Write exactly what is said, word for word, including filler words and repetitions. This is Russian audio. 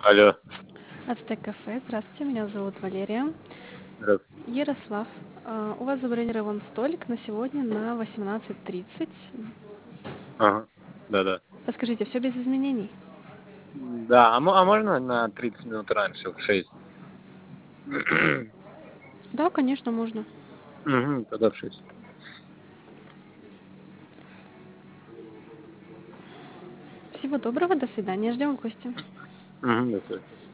Алло, Ацтек кафе. Здравствуйте, меня зовут Валерия. здравствуйте. Ярослав, а, у вас забронирован столик на сегодня на восемнадцать тридцать. Ага, да-да. Подскажите, все без изменений? Да, а мо а можно на тридцать минут раньше, в шесть? Да, конечно, можно. Мгм, тогда в шесть. Всего доброго, до свидания. Ждем в гости. Мгм, до свидания.